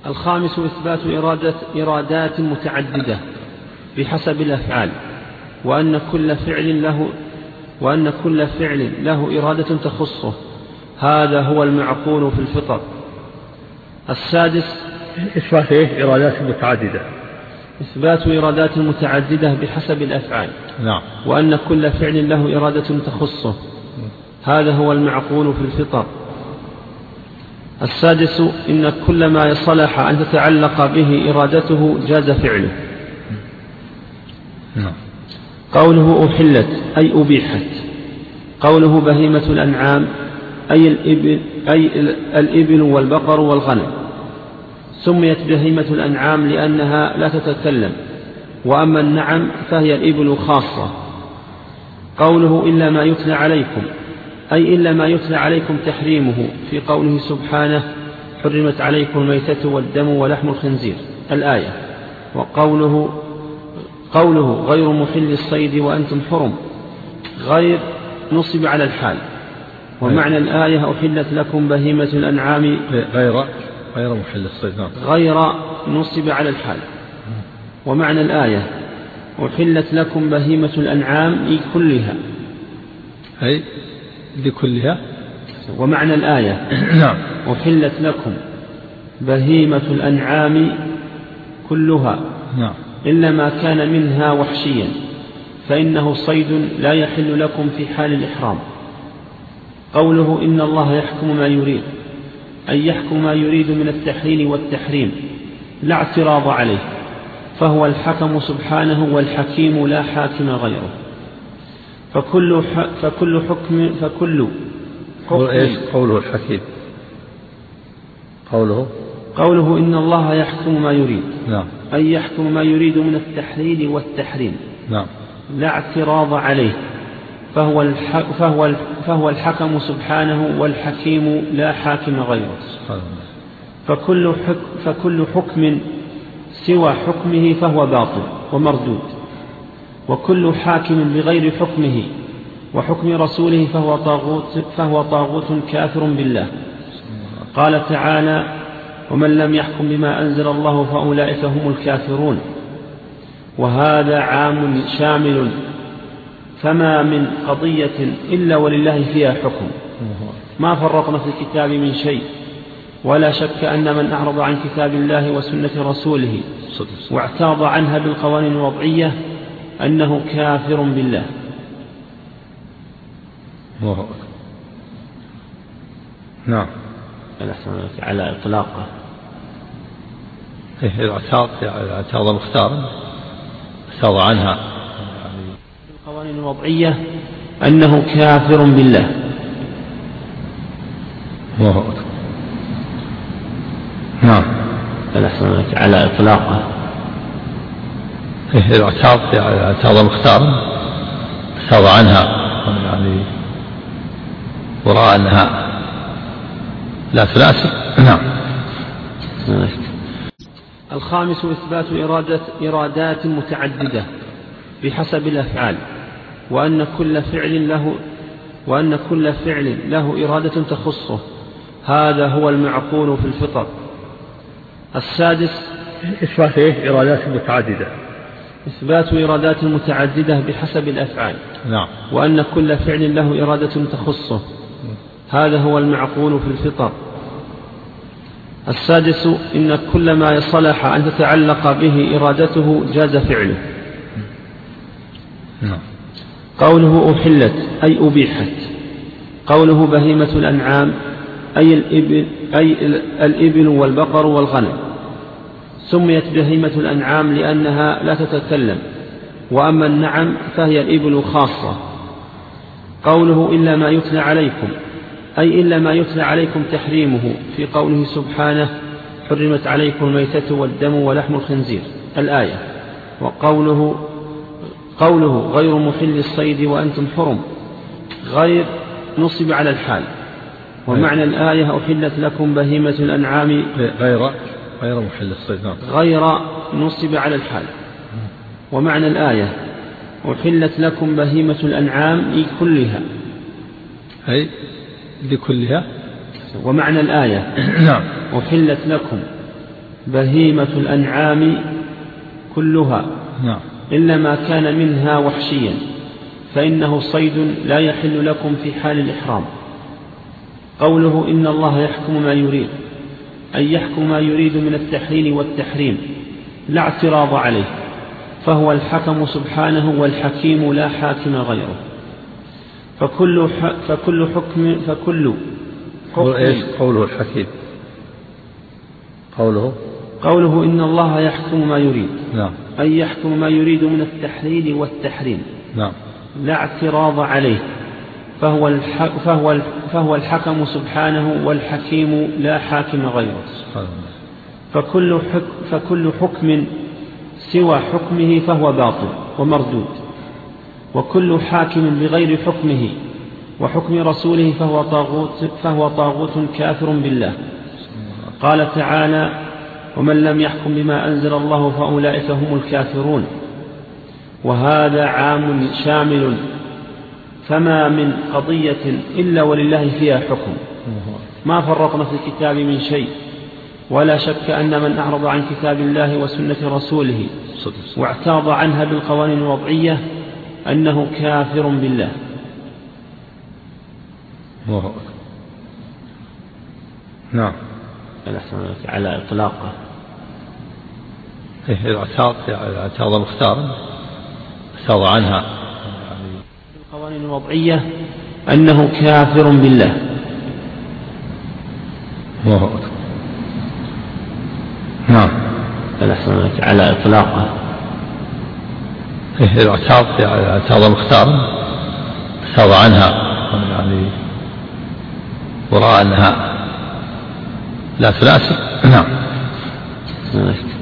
الخامس إثبات إرادات متعددة بحسب الأفعال، وأن كل فعل له إرادة تخصه، هذا هو المعقول في الفطر. السادس إثبات إرادات متعددة، إثبات إرادات متعددة بحسب الأفعال. نعم. وأن كل فعل له إرادة تخصه، هذا هو المعقول في الفطر. السادس إن كل ما صلح أن تتعلق به إرادته جاز فعله. نعم. قوله أحلت أي أبيحت. قوله بهيمة الأنعام أي الإبل والبقر والغنم. سميت بهيمة الأنعام لأنها لا تتكلم، وأما النعم فهي الإبل خاصة. قوله إلا ما يتلى عليكم أي إلا ما يتلى عليكم تحريمه، في قوله سبحانه حرمت عليكم الميتة والدم ولحم الخنزير الآية. وقوله غير محل الصيد وأنتم حرم، غير نصب على الحال. ومعنى الآية أحلت لكم بهيمة الأنعام غير محل الصيد، غير نصب على الحال. ومعنى الآية أحلت لكم بهيمة الأنعام كلها، أي لكلها. ومعنى الآية نعم. أحلت لكم بهيمة الأنعام كلها، نعم، إلا ما كان منها وحشيا فإنه صيد لا يحل لكم في حال الإحرام. قوله إن الله يحكم ما يريد أي يحكم ما يريد من التحليل والتحريم لا اعتراض عليه، فهو الحكم سبحانه والحكيم لا حاكم غيره. فكل حكم قوله الحكيم، قوله إن الله يحكم ما يريد، نعم، أي يحكم ما يريد من التحليل والتحريم، نعم، لا اعتراض عليه، فهو الحكم سبحانه والحكيم لا حاكم غيره. فكل حكم سوى حكمه فهو باطل ومردود، وكل حاكم بغير حكمه وحكم رسوله فهو طاغوت كافر بالله. قال تعالى ومن لم يحكم بما أنزل الله فأولئك هم الكافرون، وهذا عام شامل، فما من قضية إلا ولله فيها حكم، ما فرطنا في الكتاب من شيء. ولا شك أن من أعرض عن كتاب الله وسنة رسوله واعتاض عنها بالقوانين الوضعية أنه كافر بالله. نعم. على إطلاقه إذا اعتاض المختار اعتاض عنها بالقوانين الوضعية أنه كافر بالله. نعم. على إطلاقه إذا اعتاض المختار اعتاض عنها، يعني ورأى أنها لا تناسب. نعم. الخامس إثبات إرادات متعددة بحسب الأفعال، وأن كل فعل له إرادة تخصه، هذا هو المعقول في الفطر. السادس إثبات إرادات متعددة، إثبات إرادات متعددة بحسب الأفعال، نعم، وأن كل فعل له إرادة تخصه، هذا هو المعقول في الفطر. السادس إن كل ما صلح أن تتعلق به إرادته جاز فعله. نعم. قوله أحلت أي أبيحت. قوله بهيمة الأنعام أي الإبل والبقر والغنم. سميت بهيمة الأنعام لأنها لا تتكلم، وأما النعم فهي الإبل خاصة. قوله إلا ما يتلى عليكم أي إلا ما يتلى عليكم تحريمه، في قوله سبحانه حرمت عليكم الميتة والدم ولحم الخنزير الآية. وقوله غير محل الصيد وأنتم حرم، غير نصب على الحال. ومعنى الآية أحلت لكم بهيمة الأنعام غير محل الصيد، غير نصب على الحال. ومعنى الآية أحلت لكم بهيمة الأنعام كلها، أي لكلها. ومعنى الآية نعم. أحلت لكم بهيمة الأنعام كلها نعم. إلا ما كان منها وحشيا فإنه صيد لا يحل لكم في حال الإحرام. قوله إن الله يحكم ما يريد أي يحكم ما يريد من التحليل والتحريم لا اعتراض عليه، فهو الحكم سبحانه والحكيم لا حاكم غيره. فكل حكم قوله الحكيم قوله إن الله يحكم ما يريد نعم. أي يحكم ما يريد من التحليل والتحريم نعم. لا اعتراض عليه، فهو الحكم سبحانه والحكيم لا حاكم غيره. فكل حكم سوى حكمه فهو باطل ومردود، وكل حاكم بغير حكمه وحكم رسوله فهو طاغوت كافر بالله. قال تعالى ومن لم يحكم بما أنزل الله فأولئك هم الكافرون، وهذا عام شامل، فما من قضية إلا ولله فيها حكم، ما فرطنا في الكتاب من شيء. ولا شك أن من أعرض عن كتاب الله وسنة رسوله واعتاض عنها بالقوانين الوضعية أنه كافر بالله. نعم. على إطلاقه اعتاض مختارا اعتاض عنها بالقوانين الوضعية أنه كافر بالله. نعم. على إطلاقه اعتاض مختارا اعتاض عنها يعني ورأى أنها لا تناسب. نعم.